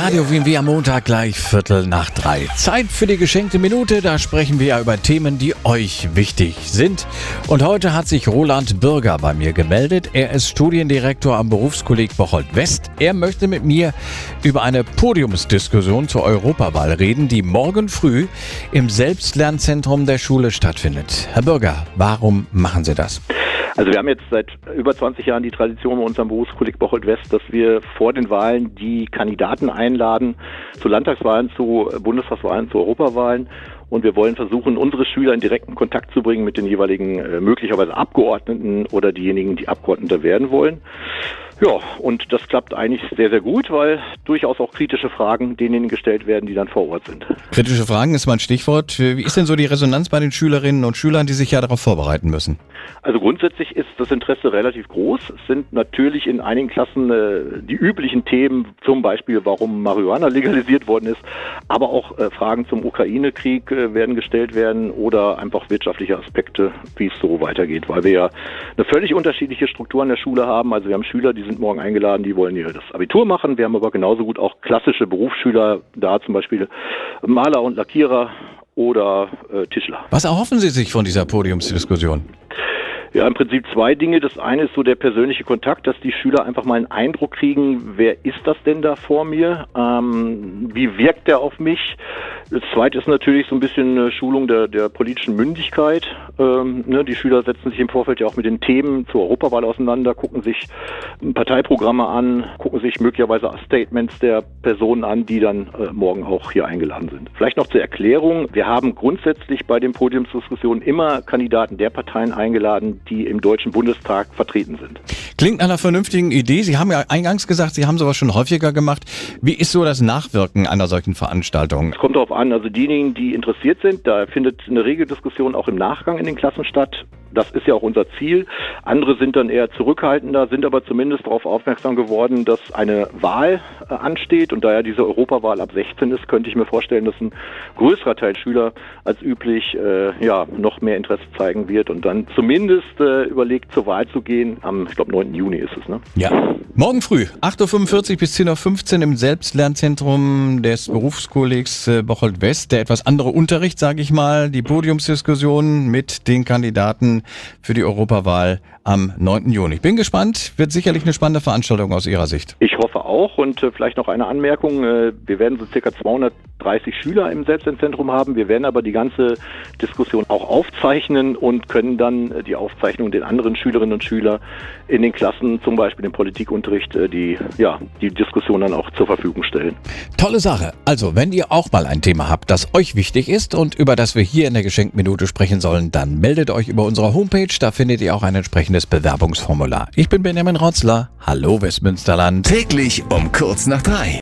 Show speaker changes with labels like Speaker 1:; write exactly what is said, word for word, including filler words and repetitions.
Speaker 1: Radio W M W am Montag gleich Viertel nach drei. Zeit für die geschenkte Minute. Da sprechen wir ja über Themen, die euch wichtig sind. Und heute hat sich Roland Bürger bei mir gemeldet. Er ist Studiendirektor am Berufskolleg Bocholt West. Er möchte mit mir über eine Podiumsdiskussion zur Europawahl reden, die morgen früh im Selbstlernzentrum der Schule stattfindet. Herr Bürger, warum machen Sie das?
Speaker 2: Also wir haben jetzt seit über zwanzig Jahren die Tradition bei unserem Berufskolleg Bocholt West, dass wir vor den Wahlen die Kandidaten einladen zu Landtagswahlen, zu Bundestagswahlen, zu Europawahlen. Und wir wollen versuchen, unsere Schüler in direkten Kontakt zu bringen mit den jeweiligen äh, möglicherweise Abgeordneten oder diejenigen, die Abgeordnete werden wollen. Ja, und das klappt eigentlich sehr, sehr gut, weil durchaus auch kritische Fragen denjenigen gestellt werden, die dann vor Ort sind.
Speaker 1: Kritische Fragen ist mal ein Stichwort. Wie ist denn so die Resonanz bei den Schülerinnen und Schülern, die sich ja darauf vorbereiten müssen?
Speaker 2: Also grundsätzlich ist das Interesse relativ groß. Es sind natürlich in einigen Klassen äh, die üblichen Themen, zum Beispiel warum Marihuana legalisiert worden ist, aber auch äh, Fragen zum Ukraine-Krieg äh, werden gestellt werden oder einfach wirtschaftliche Aspekte, wie es so weitergeht, weil wir ja eine völlig unterschiedliche Struktur in der Schule haben. Also wir haben Schüler, die sind morgen eingeladen, die wollen hier das Abitur machen. Wir haben aber genauso gut auch klassische Berufsschüler da, zum Beispiel Maler und Lackierer oder äh, Tischler.
Speaker 1: Was erhoffen Sie sich von dieser Podiumsdiskussion?
Speaker 2: Ja, im Prinzip zwei Dinge. Das eine ist so der persönliche Kontakt, dass die Schüler einfach mal einen Eindruck kriegen, wer ist das denn da vor mir? Ähm, wie wirkt der auf mich? Das zweite ist natürlich so ein bisschen eine Schulung der, der politischen Mündigkeit. Ähm, ne, die Schüler setzen sich im Vorfeld ja auch mit den Themen zur Europawahl auseinander, gucken sich Parteiprogramme an, gucken sich möglicherweise Statements der Personen an, die dann äh, morgen auch hier eingeladen sind. Vielleicht noch zur Erklärung. Wir haben grundsätzlich bei den Podiumsdiskussionen immer Kandidaten der Parteien eingeladen, die im Deutschen Bundestag vertreten sind.
Speaker 1: Klingt nach einer vernünftigen Idee. Sie haben ja eingangs gesagt, Sie haben sowas schon häufiger gemacht. Wie ist so das Nachwirken einer solchen Veranstaltung?
Speaker 2: Es kommt darauf an, also diejenigen, die interessiert sind, da findet eine Regeldiskussion auch im Nachgang in den Klassen statt. Das ist ja auch unser Ziel. Andere sind dann eher zurückhaltender, sind aber zumindest darauf aufmerksam geworden, dass eine Wahl äh, ansteht. Und da ja diese Europawahl ab sechzehn ist, könnte ich mir vorstellen, dass ein größerer Teil Schüler als üblich äh, ja noch mehr Interesse zeigen wird und dann zumindest äh, überlegt, zur Wahl zu gehen. Am, ich glaube, neunten Juni ist es, ne?
Speaker 1: Ja. Morgen früh, acht Uhr fünfundvierzig bis zehn Uhr fünfzehn im Selbstlernzentrum des Berufskollegs äh, Bocholt West. Der etwas andere Unterricht, sage ich mal, die Podiumsdiskussion mit den Kandidaten für die Europawahl am neunten Juni. Ich bin gespannt, wird sicherlich eine spannende Veranstaltung aus Ihrer Sicht.
Speaker 2: Ich hoffe auch und äh, vielleicht noch eine Anmerkung. Äh, wir werden so circa zweihundertdreißig Schüler im Selbstlernzentrum haben. Wir werden aber die ganze Diskussion auch aufzeichnen und können dann äh, die Aufzeichnung den anderen Schülerinnen und Schülern in den Klassen, zum Beispiel im Politikunterricht, äh, die, ja, die Diskussion dann auch zur Verfügung stellen.
Speaker 1: Tolle Sache. Also, wenn ihr auch mal ein Thema habt, das euch wichtig ist und über das wir hier in der Geschenkminute sprechen sollen, dann meldet euch über unsere Homepage. Da findet ihr auch ein entsprechendes Bewerbungsformular. Ich bin Benjamin Rotzler. Hallo Westmünsterland.
Speaker 3: Täglich um kurz nach drei.